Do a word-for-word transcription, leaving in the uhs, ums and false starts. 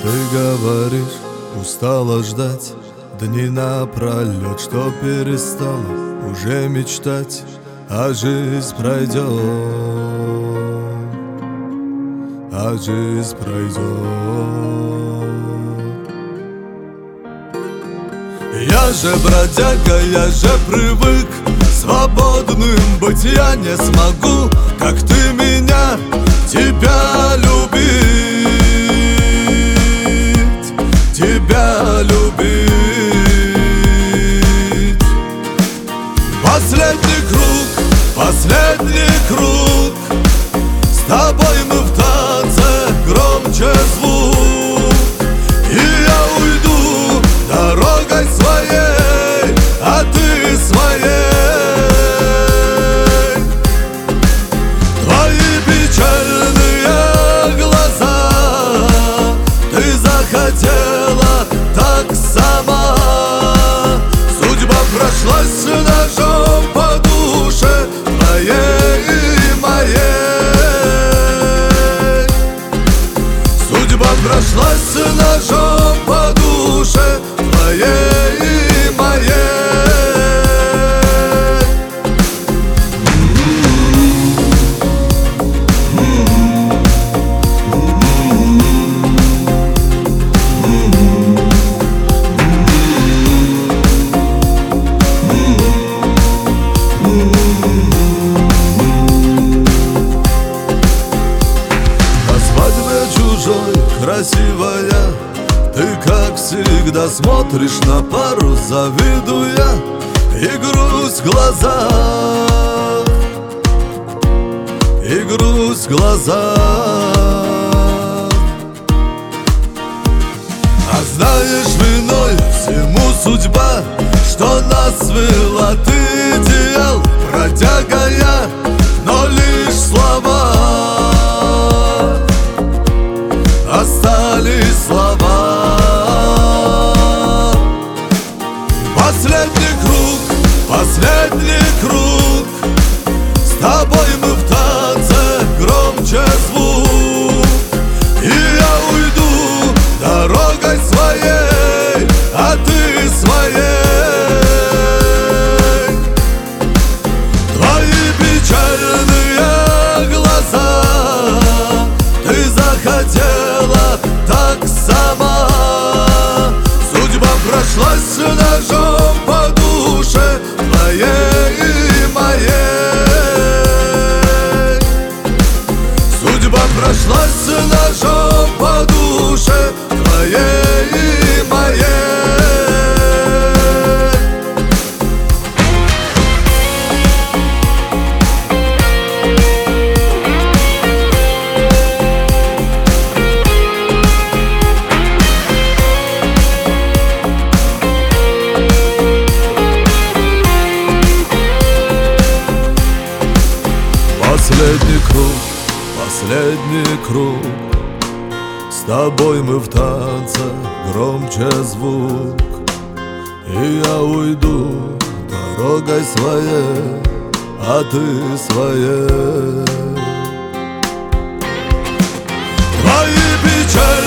Ты говоришь, устала ждать дни напролет, что перестала уже мечтать, а жизнь пройдет, а жизнь пройдет. Я же бродяга, я же привык свободным быть, я не смогу, как ты меня, тебя любить, тебя любить. Последний круг, последний круг, с тобой мы в танце, громче звук. И я уйду дорогой своей, а ты своей. Твои печальные глаза, ты захотела так сама. Судьба прошлась ножом по душе твоей и моей. Судьба прошлась ножом по душе твоей и моей. Красивая, ты как всегда смотришь на пару, завидуя, и грусть в глазах, и грусть в глазах. А знаешь, виной всему судьба, что нас свела. Ты идеал, бродяга я, но лишь слова, остались слова. Последний круг, последний круг, с тобой мы в танце, громче звук. И я уйду дорогой своей, а ты своей. Твои печальные глаза, ты захотела так сама. Судьба прошлась ножом по душе твоей и моей. Судьба прошлась ножом по душе твоей и моей. Последний круг, последний круг, с тобой мы в танце, громче звук. И я уйду дорогой своей, а ты своей. Твои печали